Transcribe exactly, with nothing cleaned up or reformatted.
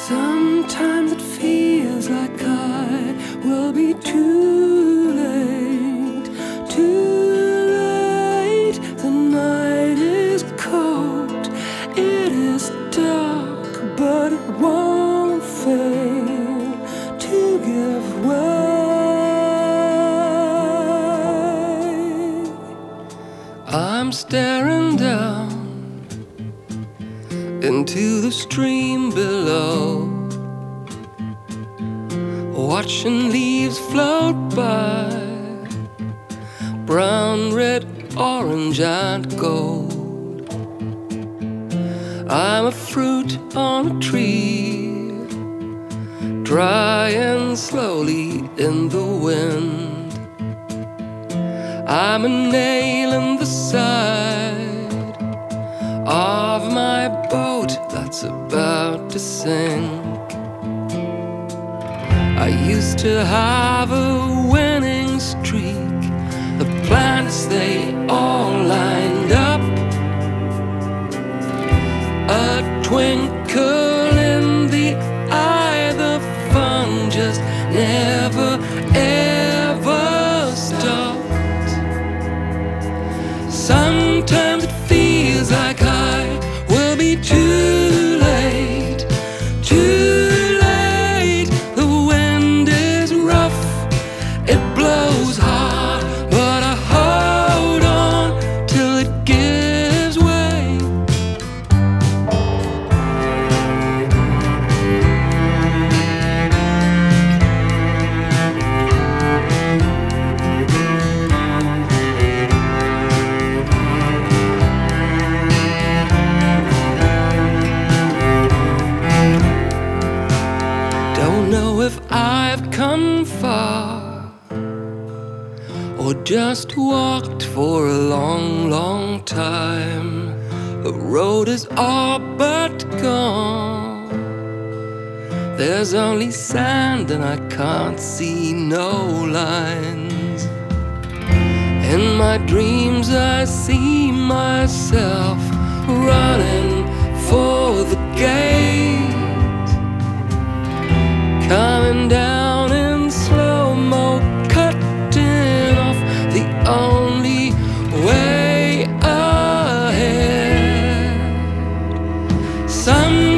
Sometimes it feels like I will be too late, too late. The night is cold, it is dark, but it won't fail to give way. I'm staring down into the stream below, watching leaves float by, brown, red, orange and gold. I'm a fruit on a tree, drying slowly in the wind. I'm a nail in the side of my boat that's about to sink. I used to have a winning streak, the planets they all lined up, a twinkle in the eye, the fun just never ever stopped. Sometimes it feels like I will be too late, too late. The wind is rough, it blows hard, but I hold on till it gives way. Don't know if I've come far or just walked for a long, long time. The road is all but gone. There's only sand and I can't see no lines. In my dreams I see myself running for the gate, coming down in slow-mo, cutting off the only way ahead. Some